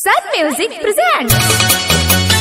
Sun Music presents.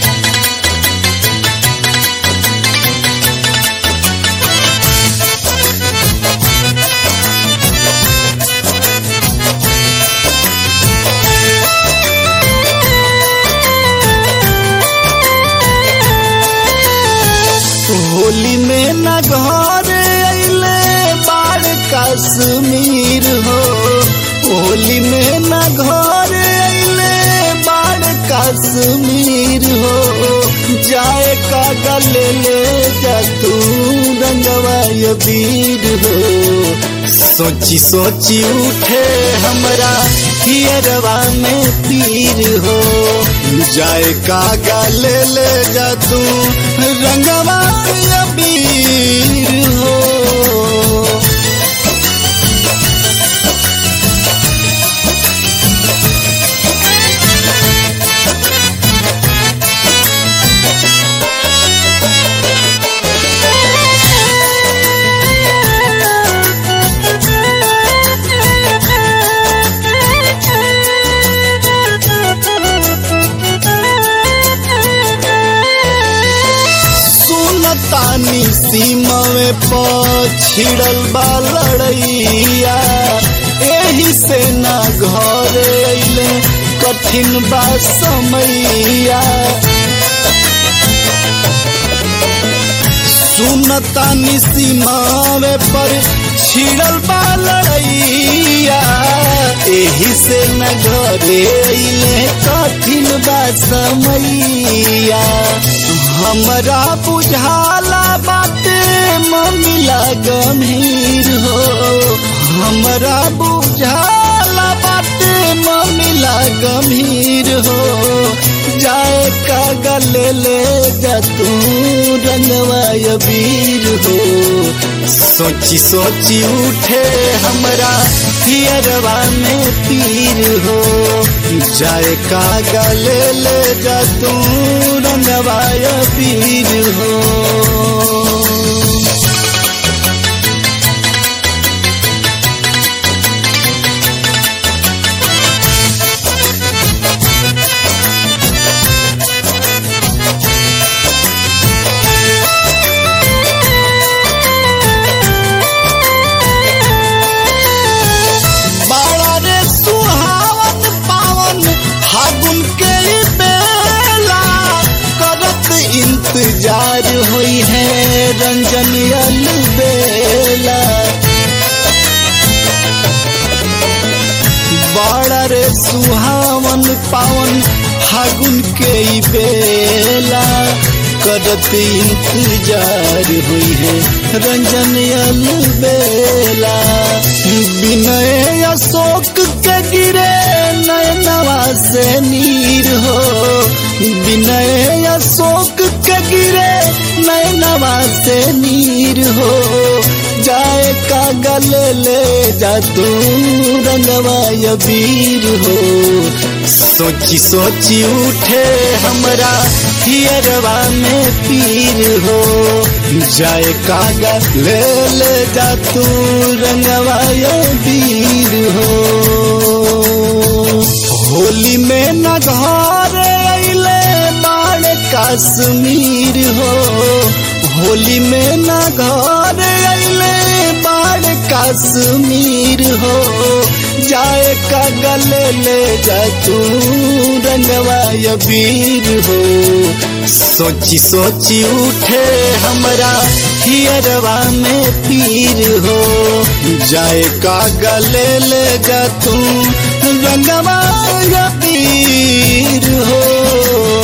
Holi में न घर अइले बाढ़ कश्मीर हो। होली में न घर अइले बाढ़ कश्मीर हो। जाए का गले ले जा तू रंगवा वीर हो। सोची सोची उठे हमरा हियरवा में पीर हो। जाए का गले ले जा तू रंगवा वीर हो। तानी सीमा में छिड़ल बा लड़ैया। एही से ना घर अइले कठिन बा समैया। सुनतानी सीमा में छिड़ल बा लड़ैया। एही से न घरे अइले कठिन बा समैया। हमरा बुझाला बाटे ममिला गंभीर हो। हमरा बुझाला बाटे ममिला गंभीर हो। जाए का गले ले जा तू रंगवा वीर हो। सोची सोची उठे हमरा हियरवा में पीर हो। जाए का गले ले जा तू रंगवा वीर हो। इंतजार हुई है रंजन अलबेला। बड़ा रे सुहावन पावन फागुन के बेला। करत इंतजार हुई है रंजन अलबेला। विनय अशोक के गिरे नयनवा से नीर हो। विनय अशोक के गिरे नयनवा से नीर हो। जाए का गले ले जा तू रंगवा वीर हो। सोची सोची उठे हमरा हियरवा में पीर हो। जाए का गले ले जा तू रंगवा वीर हो। होली में न घर अइले बाढ़ कश्मीर हो। होली में न घर अइले बाढ़ कश्मीर हो। जाए का गले ले जा तू रंगवा वीर हो। सोची सोची उठे हमरा हियरवा में पीर हो। जाए का गले ले जा तू रंगवा वीर हो।